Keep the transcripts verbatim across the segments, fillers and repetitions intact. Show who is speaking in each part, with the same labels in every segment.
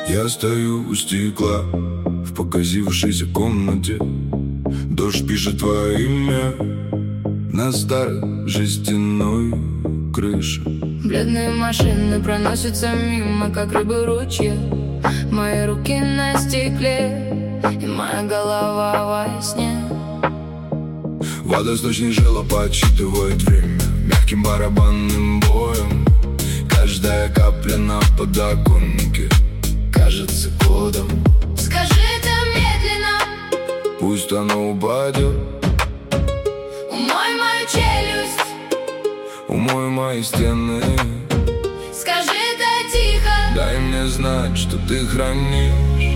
Speaker 1: Я стою у стекла в покосившейся комнате. Дождь пишет твое имя на старой жестяной крыше.
Speaker 2: Бледные машины проносятся мимо, как рыбы ручья. Мои руки на стекле и моя голова во сне.
Speaker 1: Водосточный желоб подсчитывает время мягким барабанным боем. Каждая капля на подоконнике кажется кодом.
Speaker 2: Скажи это медленно,
Speaker 1: пусть оно упадет.
Speaker 2: Умой мою челюсть,
Speaker 1: умой мои стены.
Speaker 2: скажи это тихо,
Speaker 1: дай мне знать, что ты хранишь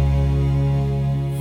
Speaker 1: в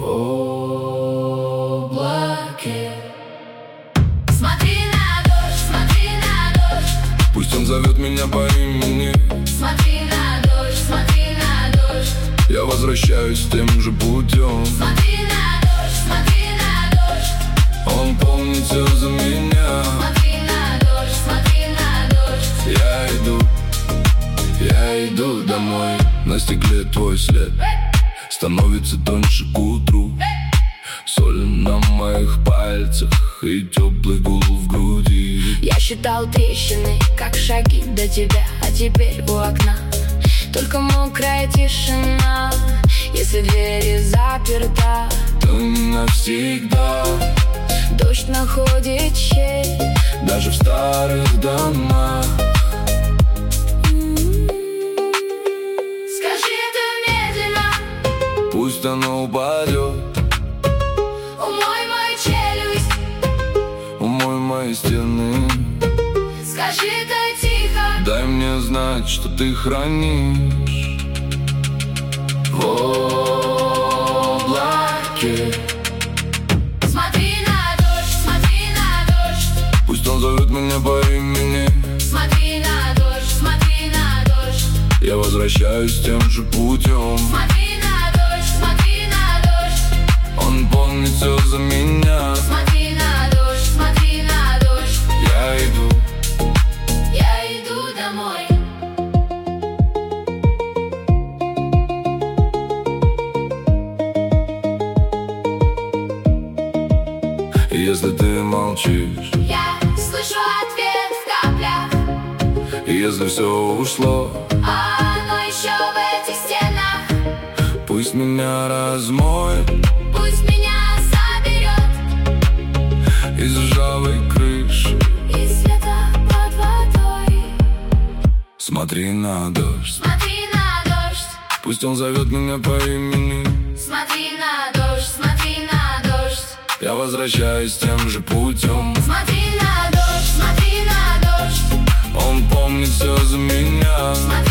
Speaker 1: облаке.
Speaker 2: Смотри на дождь, смотри на дождь,
Speaker 1: пусть он зовет меня по имени.
Speaker 2: смотри на дождь, смотри на дождь,
Speaker 1: Я возвращаюсь тем же путем.
Speaker 2: смотри на дождь, смотри на дождь,
Speaker 1: Он помнит все за меня.
Speaker 2: смотри на дождь, смотри на дождь.
Speaker 1: Я иду, я иду домой. На стекле твой след становится тоньше к утру. Соль на моих пальцах и теплый гул в груди.
Speaker 2: Я считал трещины, как шаги до тебя, а теперь у окна только мокрая тишина. Если двери заперта,
Speaker 1: то не навсегда.
Speaker 2: дождь находит щель
Speaker 1: Даже в старых домах.
Speaker 2: Скажи это медленно,
Speaker 1: Пусть оно упадет.
Speaker 2: умой мою челюсть,
Speaker 1: Умой мои стены.
Speaker 2: скажи это тихо,
Speaker 1: Дай мне знать, что ты хранишь в облаке.
Speaker 2: смотри на дождь, смотри на дождь,
Speaker 1: Пусть он зовет меня по имени.
Speaker 2: смотри на дождь, смотри на дождь,
Speaker 1: Я возвращаюсь тем же путем.
Speaker 2: смотри на дождь, смотри на дождь,
Speaker 1: Он помнит все за меня.
Speaker 2: смотри на дождь, смотри на дождь.
Speaker 1: Я иду,
Speaker 2: Я иду домой.
Speaker 1: если ты молчишь,
Speaker 2: Я слышу ответ в каплях,
Speaker 1: и если все ушло,
Speaker 2: а оно еще в этих стенах.
Speaker 1: пусть меня размоет
Speaker 2: Пусть меня заберет
Speaker 1: из ржавой крыши.
Speaker 2: и света под водой.
Speaker 1: Смотри на дождь,
Speaker 2: Смотри на дождь,
Speaker 1: пусть он зовет меня по имени.
Speaker 2: смотри на дождь, смотри на дождь,
Speaker 1: Я возвращаюсь тем же путем.
Speaker 2: смотри на дождь, смотри на дождь,
Speaker 1: Он помнит все за меня.
Speaker 2: смотри